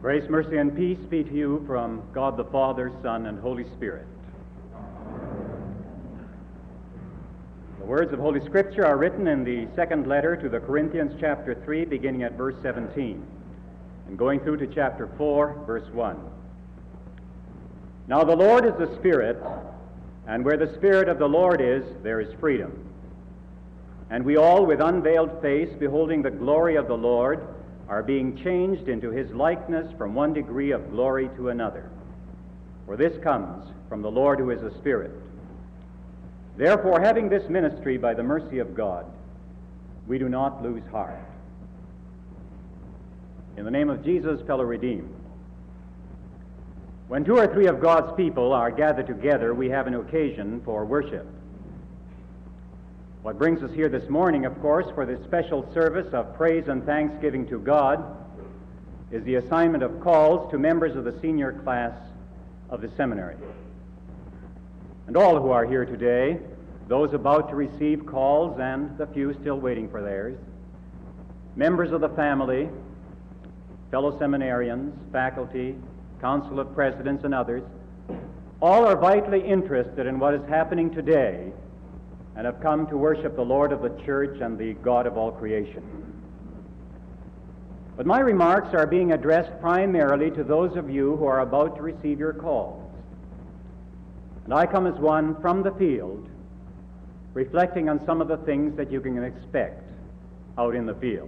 Grace, mercy, and peace be to you from God the Father, Son, and Holy Spirit. The words of Holy Scripture are written in the second letter to the Corinthians, chapter 3, beginning at verse 17, and going through to chapter 4, verse 1. Now the Lord is the Spirit, and where the Spirit of the Lord is, there is freedom. And we all, with unveiled face, beholding the glory of the Lord, are being changed into his likeness from one degree of glory to another. For this comes from the Lord who is a Spirit. Therefore, having this ministry by the mercy of God, we do not lose heart. In the name of Jesus, fellow redeemed. When two or three of God's people are gathered together, we have an occasion for worship. What brings us here this morning, of course, for this special service of praise and thanksgiving to God, is the assignment of calls to members of the senior class of the seminary. And all who are here today, those about to receive calls and the few still waiting for theirs, members of the family, fellow seminarians, faculty, council of presidents, and others, all are vitally interested in what is happening today and have come to worship the Lord of the church and the God of all creation. But my remarks are being addressed primarily to those of you who are about to receive your calls. And I come as one from the field, reflecting on some of the things that you can expect out in the field.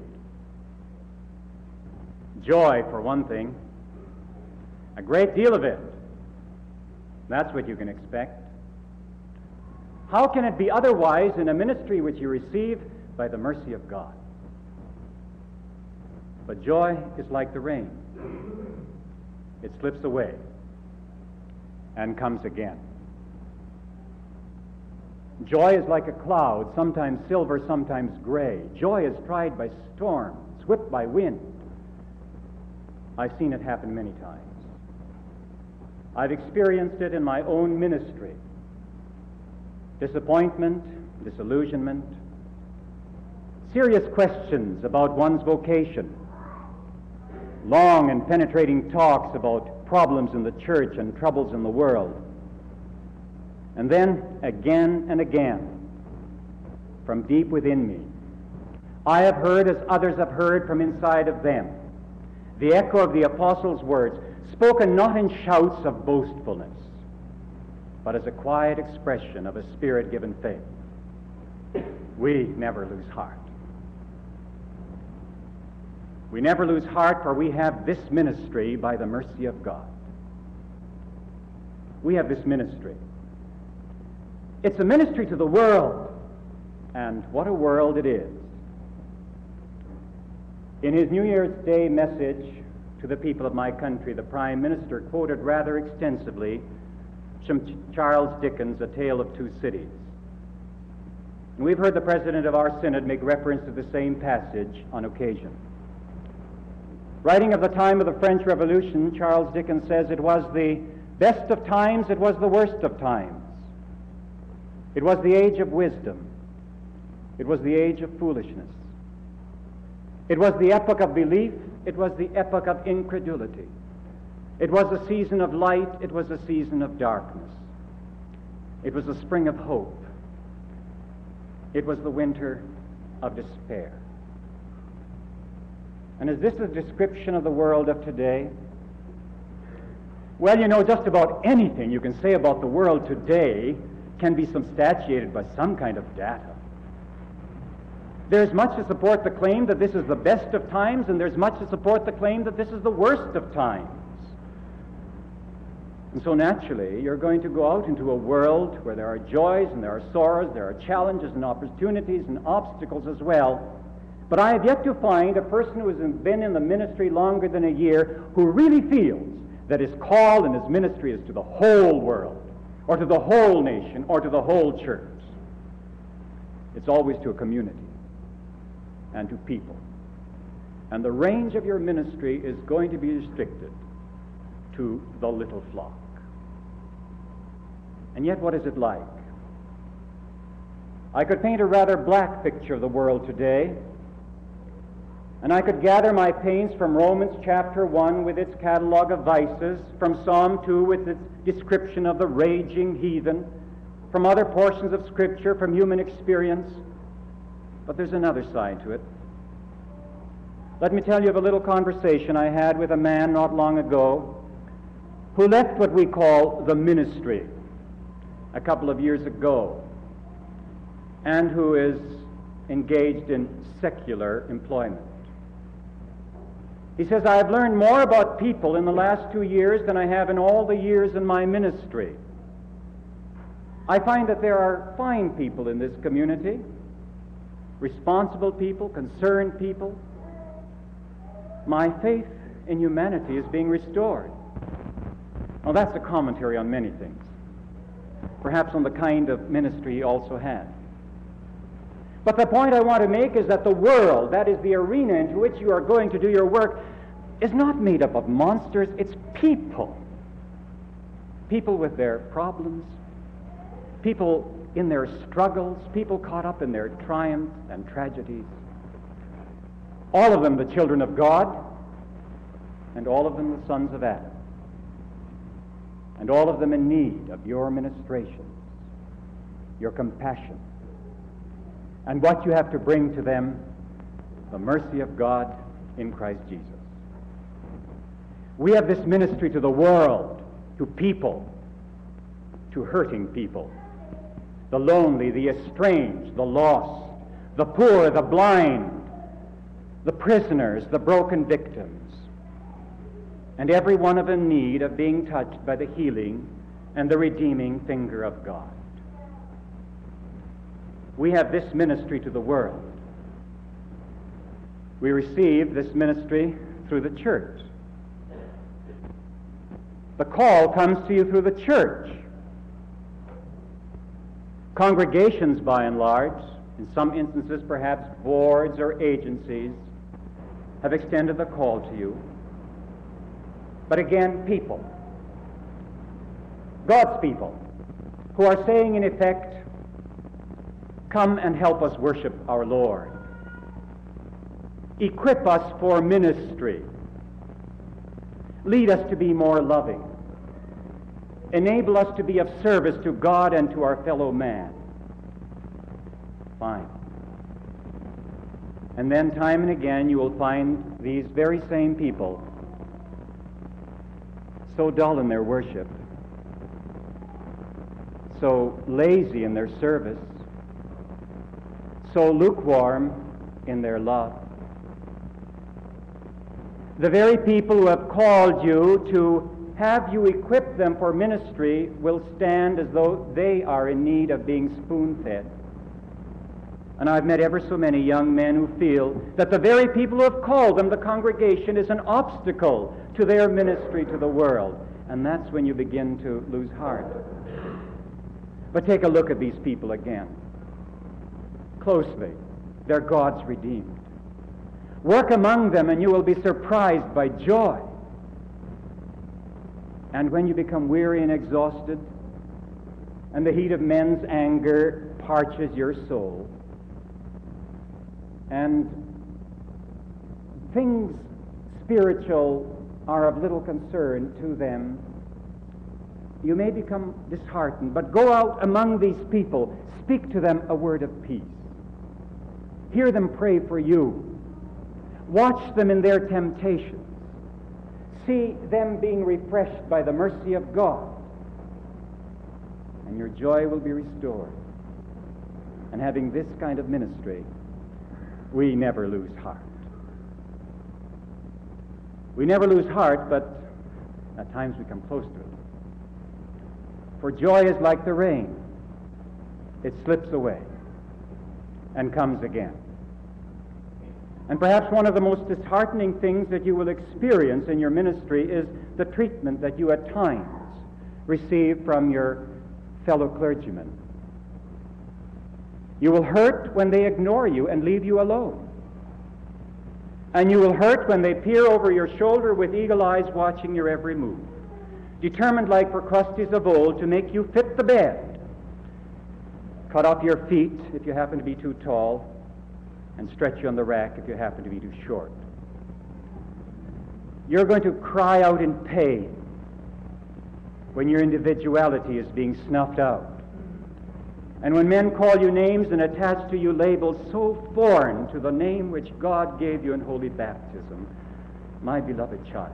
Joy, for one thing, a great deal of it. That's what you can expect. How can it be otherwise in a ministry which you receive by the mercy of God? But joy is like the rain. It slips away and comes again. Joy is like a cloud, sometimes silver, sometimes gray. Joy is tried by storms, whipped by wind. I've seen it happen many times. I've experienced it in my own ministry. Disappointment, disillusionment, serious questions about one's vocation, long and penetrating talks about problems in the church and troubles in the world. And then, again and again, from deep within me, I have heard, as others have heard from inside of them, the echo of the apostles' words, spoken not in shouts of boastfulness, but as a quiet expression of a Spirit-given faith. We never lose heart. We never lose heart, for we have this ministry by the mercy of God. We have this ministry. It's a ministry to the world, and what a world it is. In his New Year's Day message to the people of my country, the Prime Minister quoted rather extensively from Charles Dickens' A Tale of Two Cities. And we've heard the President of our Synod make reference to the same passage on occasion. Writing of the time of the French Revolution, Charles Dickens says, "It was the best of times, it was the worst of times. It was the age of wisdom. It was the age of foolishness. It was the epoch of belief, it was the epoch of incredulity. It was a season of light, it was a season of darkness. It was a spring of hope. It was the winter of despair." And is this a description of the world of today? Well, you know, just about anything you can say about the world today can be substantiated by some kind of data. There's much to support the claim that this is the best of times, and there's much to support the claim that this is the worst of times. And so naturally, you're going to go out into a world where there are joys and there are sorrows, there are challenges and opportunities and obstacles as well. But I have yet to find a person who has been in the ministry longer than a year who really feels that his call and his ministry is to the whole world, or to the whole nation, or to the whole church. It's always to a community and to people. And the range of your ministry is going to be restricted to the little flock. And yet, what is it like? I could paint a rather black picture of the world today, And I could gather my pains from Romans chapter 1 with its catalog of vices, from Psalm 2 with its description of the raging heathen, from other portions of Scripture, from human experience. But there's another side to it. Let me tell you of a little conversation I had with a man not long ago who left what we call the ministry a couple of years ago, and who is engaged in secular employment. He says, I have learned more about people in the last 2 years than I have in all the years in my ministry. I find that there are fine people in this community, responsible people, concerned people. My faith in humanity is being restored. Well, that's a commentary on many things, perhaps on the kind of ministry he also had. But the point I want to make is that the world, that is the arena into which you are going to do your work, is not made up of monsters, it's people. People with their problems, people in their struggles, people caught up in their triumphs and tragedies. All of them the children of God, and all of them the sons of Adam, and all of them in need of your ministration, your compassion, and what you have to bring to them, the mercy of God in Christ Jesus. We have this ministry to the world, to people, to hurting people, the lonely, the estranged, the lost, the poor, the blind, the prisoners, the broken victims, and every one of them in need of being touched by the healing and the redeeming finger of God. We have this ministry to the world. We receive this ministry through the church. The call comes to you through the church. Congregations, by and large, in some instances perhaps boards or agencies, have extended the call to you. But again, people, God's people, who are saying in effect, come and help us worship our Lord. Equip us for ministry. Lead us to be more loving. Enable us to be of service to God and to our fellow man. Fine. And then time and again you will find these very same people so dull in their worship, so lazy in their service, so lukewarm in their love. The very people who have called you to have you equip them for ministry will stand as though they are in need of being spoon-fed. And I've met ever so many young men who feel that the very people who have called them, the congregation, is an obstacle to their ministry to the world. And that's when you begin to lose heart. But take a look at these people again, closely. They're God's redeemed. Work among them and you will be surprised by joy. And when you become weary and exhausted, and the heat of men's anger parches your soul, and things spiritual are of little concern to them, you may become disheartened. But go out among these people, speak to them a word of peace. Hear them pray for you. Watch them in their temptations. See them being refreshed by the mercy of God, and your joy will be restored. And having this kind of ministry, we never lose heart. We never lose heart, but at times we come close to it. For joy is like the rain. It slips away and comes again. And perhaps one of the most disheartening things that you will experience in your ministry is the treatment that you at times receive from your fellow clergymen. You will hurt when they ignore you and leave you alone. And you will hurt when they peer over your shoulder with eagle eyes watching your every move, determined like Procrustes of old to make you fit the bed, cut off your feet if you happen to be too tall, and stretch you on the rack if you happen to be too short. You're going to cry out in pain when your individuality is being snuffed out. And when men call you names and attach to you labels so foreign to the name which God gave you in holy baptism, my beloved child.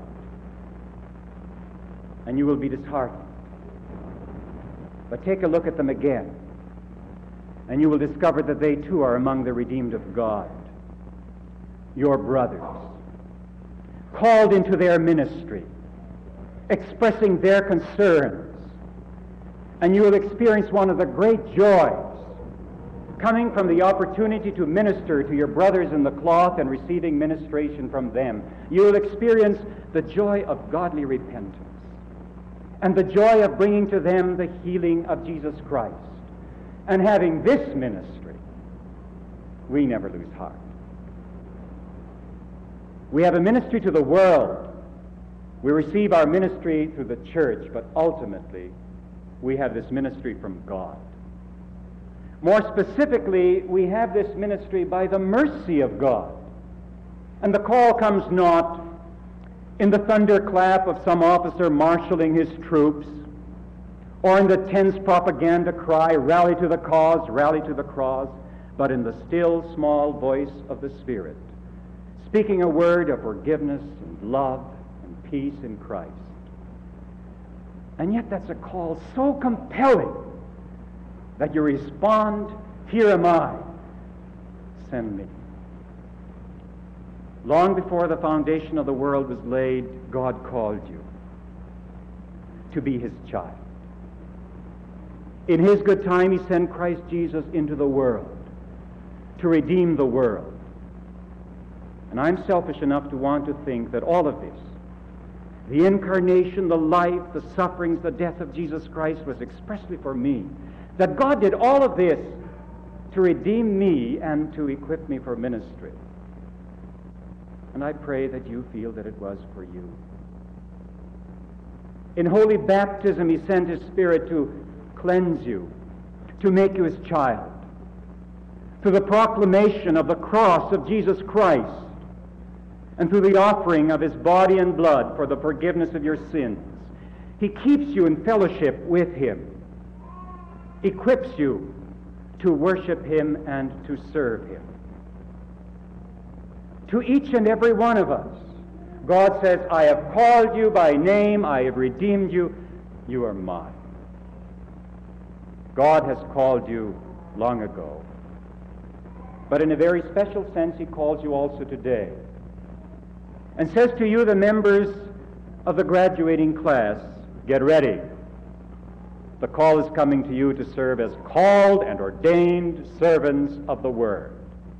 And you will be disheartened. But take a look at them again, and you will discover that they too are among the redeemed of God, your brothers, called into their ministry, expressing their concerns. And you will experience one of the great joys coming from the opportunity to minister to your brothers in the cloth and receiving ministration from them. You will experience the joy of godly repentance and the joy of bringing to them the healing of Jesus Christ. And having this ministry, we never lose heart. We have a ministry to the world. We receive our ministry through the church, but ultimately, we have this ministry from God. More specifically, we have this ministry by the mercy of God. And the call comes not in the thunderclap of some officer marshaling his troops, or in the tense propaganda cry, rally to the cause, rally to the cross, but in the still, small voice of the Spirit, speaking a word of forgiveness and love and peace in Christ. And yet that's a call so compelling that you respond, here am I, send me. Long before the foundation of the world was laid, God called you to be his child. In his good time, he sent Christ Jesus into the world to redeem the world. And I'm selfish enough to want to think that all of this, the incarnation, the life, the sufferings, the death of Jesus Christ was expressly for me. That God did all of this to redeem me and to equip me for ministry. And I pray that you feel that it was for you. In holy baptism, he sent his Spirit to cleanse you, to make you his child. Through the proclamation of the cross of Jesus Christ, and through the offering of his body and blood for the forgiveness of your sins, he keeps you in fellowship with him, equips you to worship him and to serve him. To each and every one of us, God says, I have called you by name, I have redeemed you, you are mine. God has called you long ago. But in a very special sense, he calls you also today. And says to you, the members of the graduating class, get ready. The call is coming to you to serve as called and ordained servants of the Word.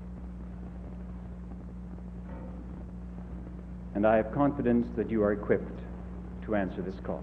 And I have confidence that you are equipped to answer this call.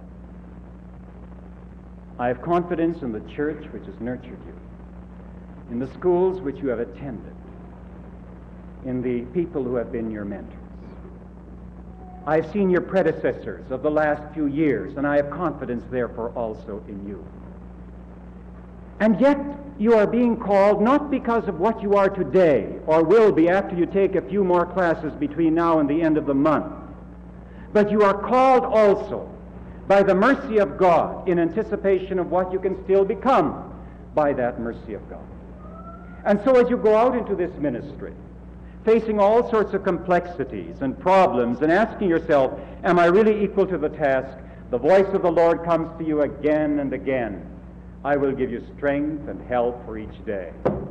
I have confidence in the church which has nurtured you, in the schools which you have attended, in the people who have been your mentors. I have seen your predecessors of the last few years, and I have confidence, therefore, also in you. And yet, you are being called not because of what you are today, or will be after you take a few more classes between now and the end of the month, but you are called also by the mercy of God in anticipation of what you can still become by that mercy of God. And so as you go out into this ministry, facing all sorts of complexities and problems and asking yourself, am I really equal to the task? The voice of the Lord comes to you again and again. I will give you strength and help for each day.